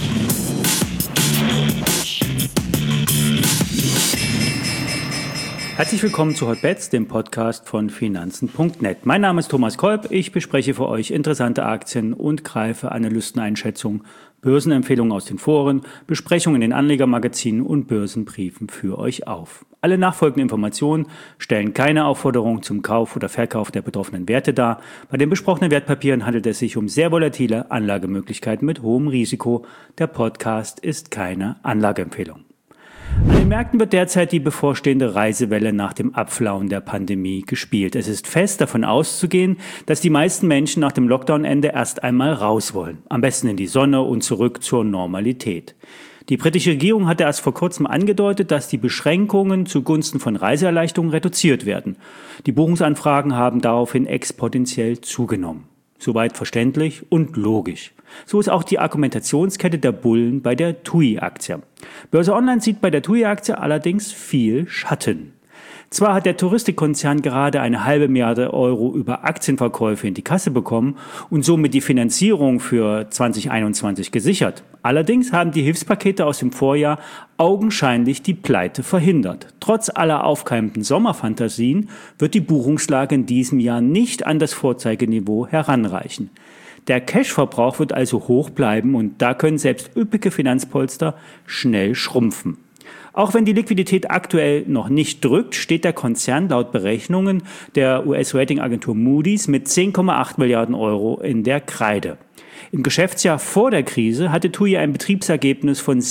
Herzlich willkommen zu Hotbets, dem Podcast von Finanzen.net. Mein Name ist Thomas Kolb, ich bespreche für euch interessante Aktien und greife Analysteneinschätzungen, Börsenempfehlungen aus den Foren, Besprechungen in den Anlegermagazinen und Börsenbriefen für euch auf. Alle nachfolgenden Informationen stellen keine Aufforderung zum Kauf oder Verkauf der betroffenen Werte dar. Bei den besprochenen Wertpapieren handelt es sich um sehr volatile Anlagemöglichkeiten mit hohem Risiko. Der Podcast ist keine Anlageempfehlung. An den Märkten wird derzeit die bevorstehende Reisewelle nach dem Abflauen der Pandemie gespielt. Es ist fest davon auszugehen, dass die meisten Menschen nach dem Lockdown-Ende erst einmal raus wollen. Am besten in die Sonne und zurück zur Normalität. Die britische Regierung hatte erst vor kurzem angedeutet, dass die Beschränkungen zugunsten von Reiseerleichterungen reduziert werden. Die Buchungsanfragen haben daraufhin exponentiell zugenommen. Soweit verständlich und logisch. So ist auch die Argumentationskette der Bullen bei der TUI-Aktie. Börse Online sieht bei der TUI-Aktie allerdings viel Schatten. Zwar hat der Touristikkonzern gerade eine halbe Milliarde Euro über Aktienverkäufe in die Kasse bekommen und somit die Finanzierung für 2021 gesichert. Allerdings haben die Hilfspakete aus dem Vorjahr augenscheinlich die Pleite verhindert. Trotz aller aufkeimenden Sommerfantasien wird die Buchungslage in diesem Jahr nicht an das Vorzeigeniveau heranreichen. Der Cashverbrauch wird also hoch bleiben und da können selbst üppige Finanzpolster schnell schrumpfen. Auch wenn die Liquidität aktuell noch nicht drückt, steht der Konzern laut Berechnungen der US-Ratingagentur Moody's mit 10,8 Milliarden Euro in der Kreide. Im Geschäftsjahr vor der Krise hatte TUI ein Betriebsergebnis von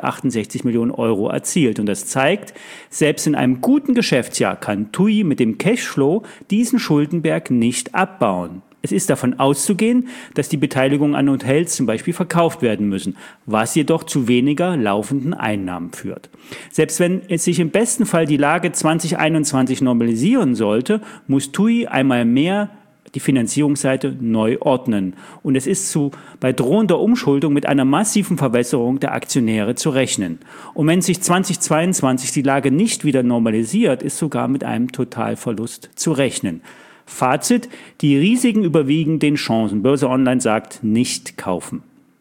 768 Millionen Euro erzielt. Und das zeigt, selbst in einem guten Geschäftsjahr kann TUI mit dem Cashflow diesen Schuldenberg nicht abbauen. Es ist davon auszugehen, dass die Beteiligungen an Hotels zum Beispiel verkauft werden müssen, was jedoch zu weniger laufenden Einnahmen führt. Selbst wenn es sich im besten Fall die Lage 2021 normalisieren sollte, muss TUI einmal mehr die Finanzierungsseite neu ordnen. Und es ist bei drohender Umschuldung mit einer massiven Verwässerung der Aktionäre zu rechnen. Und wenn sich 2022 die Lage nicht wieder normalisiert, ist sogar mit einem Totalverlust zu rechnen. Fazit: Die Risiken überwiegen den Chancen. Börse Online sagt, nicht kaufen.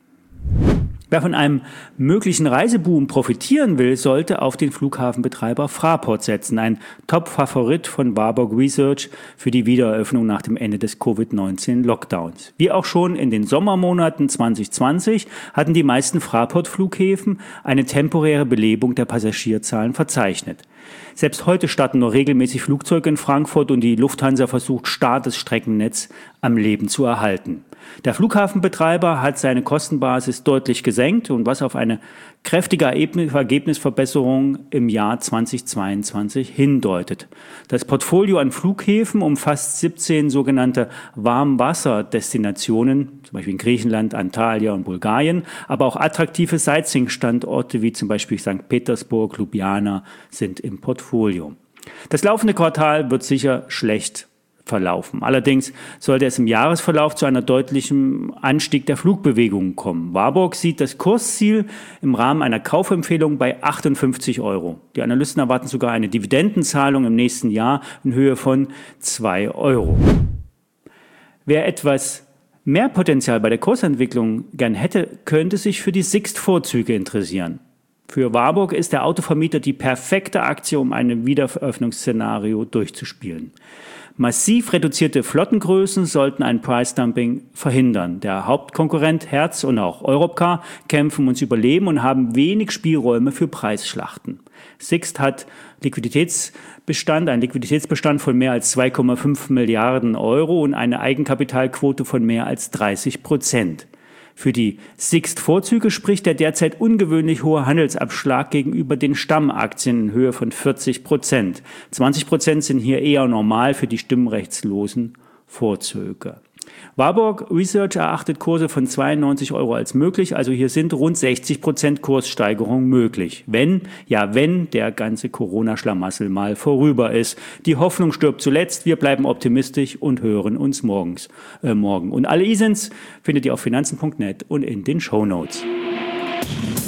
Wer von einem möglichen Reiseboom profitieren will, sollte auf den Flughafenbetreiber Fraport setzen, ein Top-Favorit von Warburg Research für die Wiedereröffnung nach dem Ende des Covid-19-Lockdowns. Wie auch schon in den Sommermonaten 2020 hatten die meisten Fraport-Flughäfen eine temporäre Belebung der Passagierzahlen verzeichnet. Selbst heute starten noch regelmäßig Flugzeuge in Frankfurt und die Lufthansa versucht stark das Streckennetz am Leben zu erhalten. Der Flughafenbetreiber hat seine Kostenbasis deutlich gesenkt und was auf eine kräftige Ergebnisverbesserung im Jahr 2022 hindeutet. Das Portfolio an Flughäfen umfasst 17 sogenannte Warmwasserdestinationen, zum Beispiel in Griechenland, Antalya und Bulgarien, aber auch attraktive Sightseeing-Standorte wie zum Beispiel St. Petersburg, Ljubljana sind im Portfolio. Das laufende Quartal wird sicher schlecht verlaufen. Allerdings sollte es im Jahresverlauf zu einer deutlichen Anstieg der Flugbewegungen kommen. Warburg sieht das Kursziel im Rahmen einer Kaufempfehlung bei 58 Euro. Die Analysten erwarten sogar eine Dividendenzahlung im nächsten Jahr in Höhe von 2 Euro. Wer etwas mehr Potenzial bei der Kursentwicklung gern hätte, könnte sich für die Sixt-Vorzüge interessieren. Für Warburg ist der Autovermieter die perfekte Aktie, um ein Wiederveröffnungsszenario durchzuspielen. Massiv reduzierte Flottengrößen sollten ein Price-Dumping verhindern. Der Hauptkonkurrent Hertz und auch Europcar kämpfen ums Überleben und haben wenig Spielräume für Preisschlachten. Sixt hat einen Liquiditätsbestand von mehr als 2,5 Milliarden Euro und eine Eigenkapitalquote von mehr als 30%. Für die Sixt-Vorzüge spricht der derzeit ungewöhnlich hohe Handelsabschlag gegenüber den Stammaktien in Höhe von 40%. 20% sind hier eher normal für die stimmrechtslosen Vorzüge. Warburg Research erachtet Kurse von 92 Euro als möglich, also hier sind rund 60% Kurssteigerung möglich. Wenn der ganze Corona-Schlamassel mal vorüber ist. Die Hoffnung stirbt zuletzt, wir bleiben optimistisch und hören uns morgen. Und alle ISINs findet ihr auf finanzen.net und in den Shownotes.